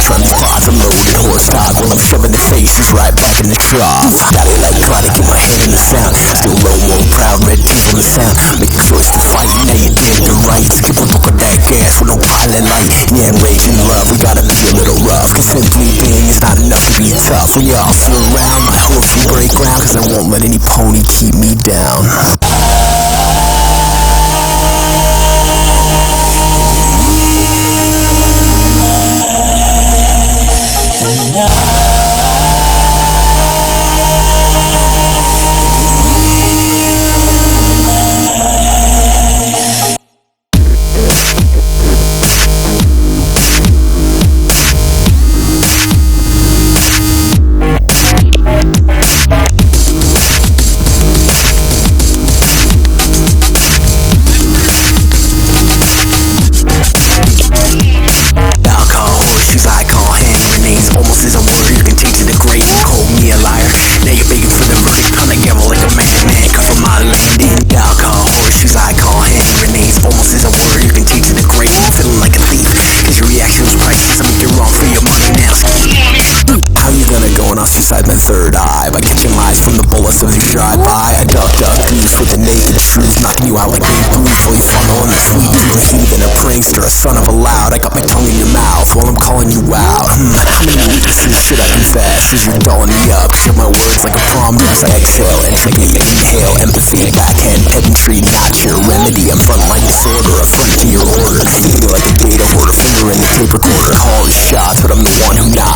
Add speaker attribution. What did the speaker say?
Speaker 1: Trying to spot a loaded horse stock while I'm shoving the faces right back in the trough. Daddy like trying to get my head in the sound. Still low, more proud, red teeth on the sound. Make a choice to fight, now you're dead to rights. Skip a book of that gas with no pilot light. Yeah, rage and love, we gotta be a little rough. Cause simply being is not enough to be tough. When you're off around, my hopes will break ground. Cause I won't let any pony keep me down. Ostracize my third eye by catching lies from the bullets of the drive-by. I duck goose with the naked truth, knocking you out like Babe Ruth while you funnel in the sweet tooth. A heathen, a prankster, a son of a loud. I got my tongue in your mouth while I'm calling you out. How many weaknesses should I confess as you're dulling me up? Share my words like a prom dress. I exhale, entropy, inhale, empathy, backhand, pedantry, not your remedy. I'm frontline disorder, affronting your order. Eating like a data hoarder, finger in the tape recorder. Call the shots, but I'm the one who knocks.